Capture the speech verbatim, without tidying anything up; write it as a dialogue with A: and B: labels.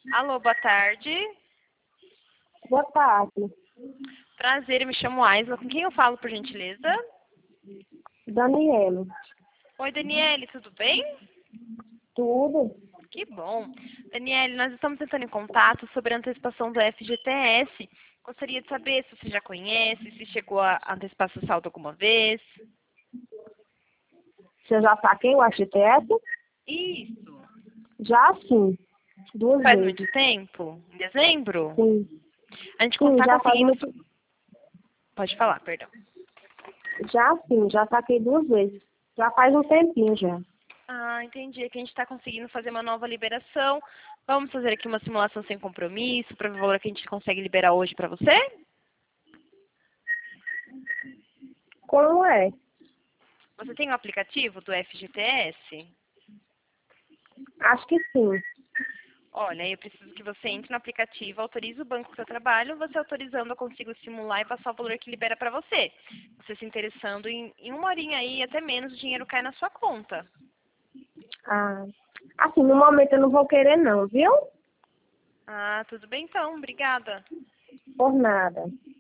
A: Alô, boa tarde.
B: Boa tarde.
A: Prazer, eu me chamo Aisla. Com quem eu falo, por gentileza?
B: Daniela.
A: Oi, Daniele, tudo bem?
B: Tudo?
A: Que bom. Daniele, nós estamos entrando em contato sobre a antecipação do F G T S. Gostaria de saber se você já conhece, se chegou a antecipar seu saldo alguma vez.
B: Você já saquei o F G T S?
A: Isso.
B: Já sim. Duas
A: Faz
B: vezes.
A: muito tempo? Em dezembro?
B: Sim.
A: A gente
B: Sim,
A: está
B: já faz
A: conseguindo...
B: muito.
A: Pode falar, perdão.
B: Já sim, já saquei duas vezes. Já faz um tempinho já.
A: Ah, entendi. É que a gente está conseguindo fazer uma nova liberação. Vamos fazer aqui uma simulação sem compromisso para ver o valor que a gente consegue liberar hoje para você?
B: Como é?
A: Você tem o aplicativo do F G T S?
B: Acho que sim.
A: Olha, eu preciso que você entre no aplicativo, autorize o banco que eu trabalho, você autorizando eu consigo simular e passar o valor que libera para você. Você se interessando em, em uma horinha aí, até menos, o dinheiro cai na sua conta.
B: Ah, assim, no momento eu não vou querer não, viu?
A: Ah, tudo bem então, obrigada.
B: Por nada.